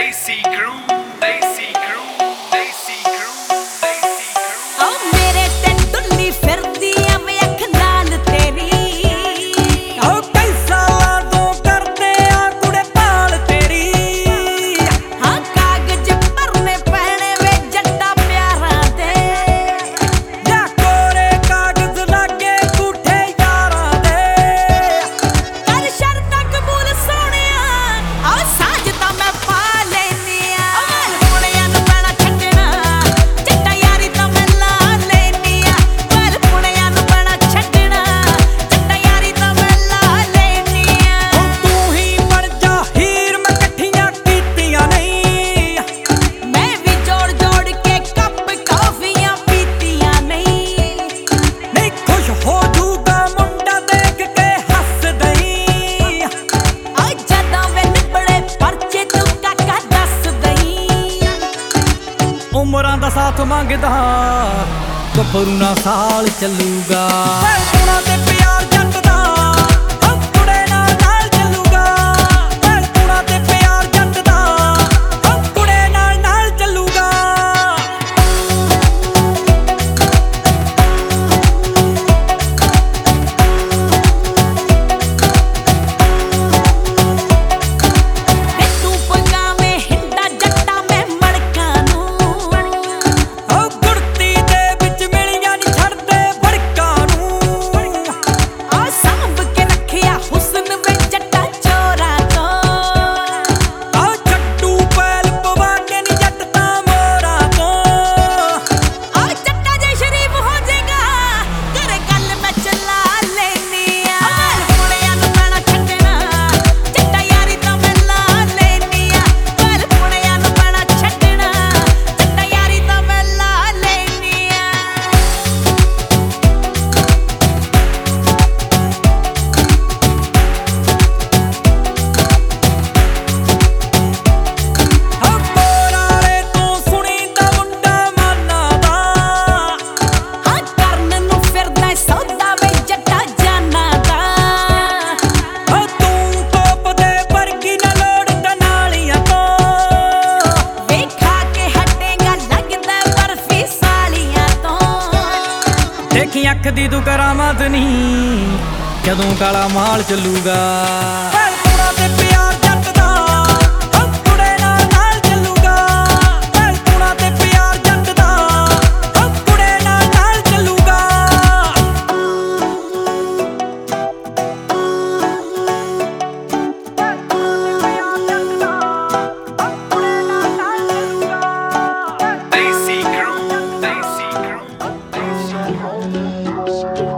Desi crew, Desi crew, Desi crew, Desi crew। ओ मेरे ते डुल्ली फिरदी वे अख नाल तेरी ओ कई सालां तो करदे आ कुड़े पाल तेरी हाँ कागज भरने पैणे वे जट्टा प्यारां दे या कोरे कागज लागे झूठे यारां दे कर शर्तां कबूल सोहणिया आ साज तां मैं पा लैनी आ पुणियां नूं पैणा छड्डना जट्टा यारी तां मैं ला लैनी आ पर पुणियां नूं पैणा छड्डना जट्टा यारी तां मैं ला लैनी आ ओ तू ही बन जा हीर मैं इकट्ठियां कीतियां नहीं मैं भी जोड़ जोड़ के कप कॉफियां पीतियां नहीं नहीं खुश हो जूगा मुंडा देख के हंस दई आ जदां वे निबड़े परचे तू काका दस दई उमरां दा साथ मंगदा ਗੱਭਰੂ ਨਾ ਸਾਲ ਚੱਲੂਗਾ ਕੁੜਾਂ ਤੇ ਪਿਆਰ ਜੱਟ ਦਾ ਕੁੜੇ ਨਾਲ ਨਾਲ ਚੱਲੂਗਾ ਕੁੜਾਂ ਤੇ ਪਿਆਰ ਜੱਟ ਦਾ ਕੁੜੇ ਨਾਲ ਨਾਲ ਚੱਲੂਗਾ वे तू पगावे हिंदा जट्टा मैं मड़कां नूं ਗੁੜਤੀ ਦੇ ਵਿੱਚ ਮਿਲੀਆਂ ਨਹੀਂ ਛੱਡਦੇ ਫੜਕਾਂ ਨੂੰ आ सांभ के रखिया हुस्न वे जट्टा चोरा तो ਆ ਛੱਡੂ ਪੈਲ ਪਵਾ ਕੇ ਨਹੀਂ ਜੱਟ ਤਾਂ ਮੋਰਾਂ ਤੋਂ आ जट्टा जे शरीफ हो जाएगा करे गल मैं चला लेनी आ पुणियां नूं पैणा छड्डना जट्टा यारी तां मैं ला लेनी आ पर पुणियां नूं पैणा छड्डना जट्टा यारी तां मैं ला लेनी आ ਮੋਰਾਲੇ ਤੋਂ ਸੁਣੀਂਦਾ ਮੁੰਡਾ ਮਾਨਾ ਦਾ हाँ करन नूं फिरदा सौदा वे जट्टा जाना दा ਤੂੰ ਤੋਪ ਦੇ ਵਰਗੀ ਨਾ ਲੋੜ ਦਨਾਲੀਆਂ ਤੋਂ ਵੇਖਾ ਕੇ ਹਟੇਗਾ ਲੱਗਦਾ ਬਰਫੀ ਸਾਲੀਆਂ ਤੋਂ ਦੇਖੀ ਅੱਖ ਦੀ ਤੂੰ ਕਰਾਮਾਤ ਨਹੀਂ ਜਦੋਂ ਕਾਲਾ ਮਾਲ ਚੱਲੂਗਾ ਕੁੜਾਂ ਤੇ ਪਿਆਰ ਜੱਟ ਦਾ ਕੁੜੇ ਨਾਲ ਨਾਲ ਚੱਲੂਗਾ ਕੁੜਾਂ ਤੇ ਪਿਆਰ ਜੱਟ ਦਾ ਕੁੜੇ ਨਾਲ ਨਾਲ ਚੱਲੂਗਾ Desi crew, Desi crew, Desi crew।